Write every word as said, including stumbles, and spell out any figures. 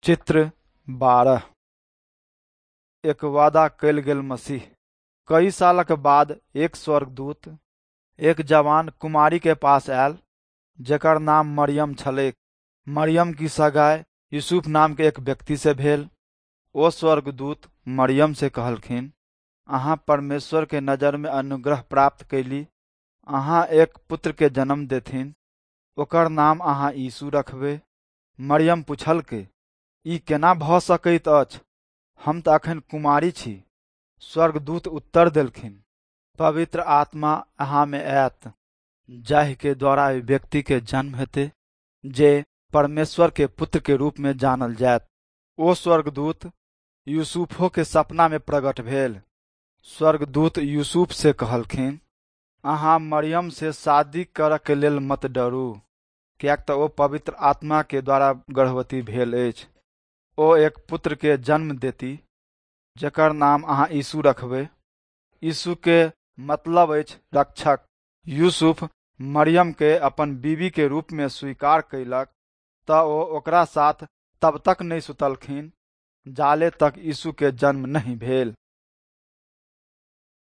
चित्र बारह। एक वादा कयल गेल मसीह। कई सालक बाद एक स्वर्गदूत एक जवान कुमारी के पास आयल जेकर नाम मरियम छलैक। मरियम की सगाई यूसुफ नाम के एक व्यक्ति से भेल। ओ स्वर्गदूत मरियम से कहलखिन, अहाँ परमेश्वर के नजर में अनुग्रह प्राप्त कैली। अहाँ एक पुत्र के जन्म देथिन, ओकर नाम अहाँ यीशु रखबै। मरियम पुछलकै, ई केना भऽ सकैत अछि? हम तऽ अखन कुमारी छी। स्वर्गदूत उत्तर देलखिन, पवित्र आत्मा अहाँ में आयत, जाहि के द्वारा ओहि व्यक्ति के जन्म हेतै, जे परमेश्वर के पुत्र के रूप में जानल जायत। ओ स्वर्गदूत यूसुफो के सपना में प्रकट भेल। स्वर्गदूत यूसुफ से कहलखिन, अहाँ मरियम से शादी करऽ के लेल मत डरू, किएक तऽ ओ पवित्र आत्मा के द्वारा गर्भवती भेल अछि। ओ एक पुत्र के जन्म देती, जकर नाम अहाँ यीशु रखबै। यीशु के मतलब अछि रक्षक। यूसुफ मरियम के अपन बीवी के रूप में स्वीकार कयलक तऽ ओ ओकरा साथ तब तक नहीं सुतलखिन जाले तक यीशु के जन्म नहीं भेल।